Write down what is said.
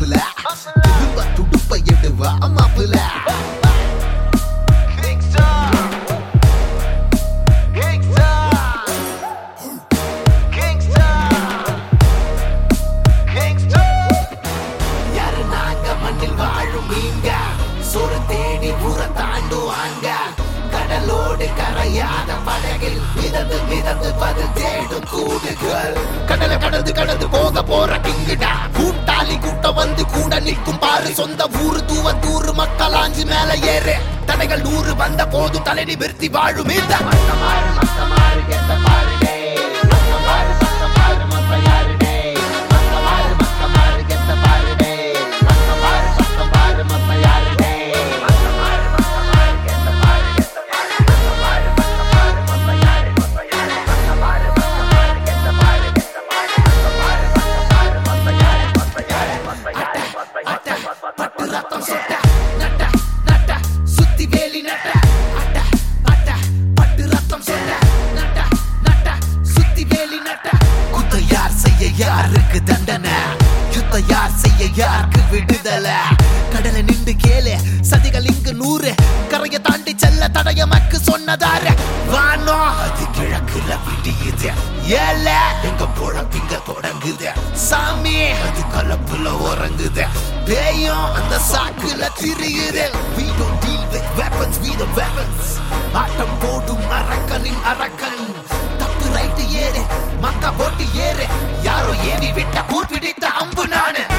மாப்பிள துடுப்ப துடுப்ப எடுவா மாப்பிள யாரு நாங்க மண்ணில் வாழும் மீங்க சோறு தேடி ஊற தாண்டுவாங்க கடலோடு கரையாத படகில் மிதந்து மிதந்து பதில் தேடும் கூடுகள் கடலை கடந்து கடந்து போக போற கிங்குடா கூட்டாளி கூட்டம் வந்து கூட நிற்கும் பாரு சொந்த ஊரு தூவத்தூரு மக்களாஞ்சி மேல ஏறு தடைகள் 100 வந்த போதும் தலை நிமிர்த்தி வாழும் இந்த மக்கமாறு எந்த பாருடே மக்கமாறு மக்கமாறு மத்த யாருடே மக்கமாறு மக்கமாறு எந்த பாருடே மக்கமாறு மக்கமாறு மத்த யாருடே யாருக்கு தண்டனை யுத்தம் யார் செய்ய யாருக்கு விடுதலை கடலை நின்று கேளு சதிகள் இங்கு 100 கரையை தாண்டி செல்ல தடையமக்கு சொன்னதாரு வானோ அது கிழக்குல விடியுது ஏல எங்க பொழப்பிங்க தொடங்குது சாமி அது கலப்புல உறங்குது பேயும் அந்த சாக்குல திரியுது we don't deal with weapons we the weapons ஆட்டம் போடும் அரக்கனின் அரக்கன் தப்பு ரைட்டு ஏறு மக்கா போட்டு ஏறு யாரோ ஏவி விட்ட கூர் பிடித்த அம்பு நானு